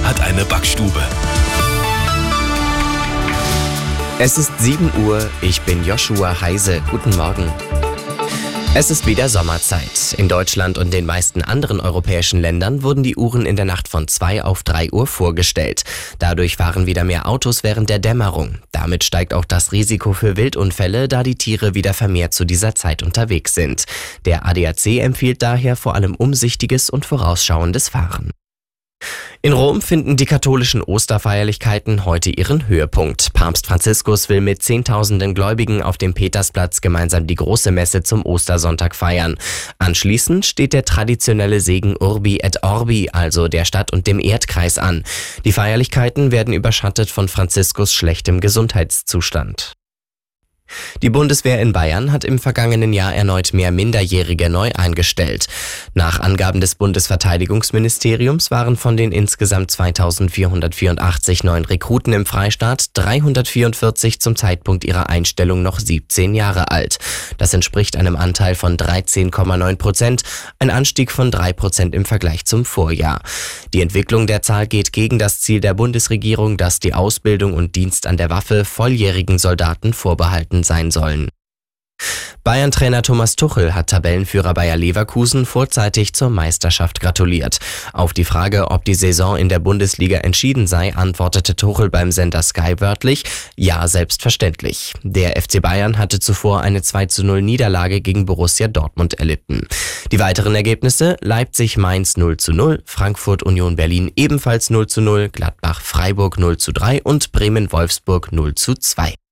hat eine Backstube. Es ist 7 Uhr, ich bin Joshua Heise. Guten Morgen. Es ist wieder Sommerzeit. In Deutschland und den meisten anderen europäischen Ländern wurden die Uhren in der Nacht von 2 auf 3 Uhr vorgestellt. Dadurch fahren wieder mehr Autos während der Dämmerung. Damit steigt auch das Risiko für Wildunfälle, da die Tiere wieder vermehrt zu dieser Zeit unterwegs sind. Der ADAC empfiehlt daher vor allem umsichtiges und vorausschauendes Fahren. In Rom finden die katholischen Osterfeierlichkeiten heute ihren Höhepunkt. Papst Franziskus will mit Zehntausenden Gläubigen auf dem Petersplatz gemeinsam die große Messe zum Ostersonntag feiern. Anschließend steht der traditionelle Segen Urbi et Orbi, also der Stadt und dem Erdkreis, an. Die Feierlichkeiten werden überschattet von Franziskus schlechtem Gesundheitszustand. Die Bundeswehr in Bayern hat im vergangenen Jahr erneut mehr Minderjährige neu eingestellt. Nach Angaben des Bundesverteidigungsministeriums waren von den insgesamt 2484 neuen Rekruten im Freistaat 344 zum Zeitpunkt ihrer Einstellung noch 17 Jahre alt. Das entspricht einem Anteil von 13,9%, ein Anstieg von 3% im Vergleich zum Vorjahr. Die Entwicklung der Zahl geht gegen das Ziel der Bundesregierung, dass die Ausbildung und Dienst an der Waffe volljährigen Soldaten vorbehalten sein sollen. Bayern-Trainer Thomas Tuchel hat Tabellenführer Bayer Leverkusen vorzeitig zur Meisterschaft gratuliert. Auf die Frage, ob die Saison in der Bundesliga entschieden sei, antwortete Tuchel beim Sender Sky wörtlich: Ja, selbstverständlich. Der FC Bayern hatte zuvor eine 2:0 Niederlage gegen Borussia Dortmund erlitten. Die weiteren Ergebnisse: Leipzig-Mainz 0:0, Frankfurt-Union Berlin ebenfalls 0:0, Gladbach-Freiburg 0:3 und Bremen-Wolfsburg 0:2.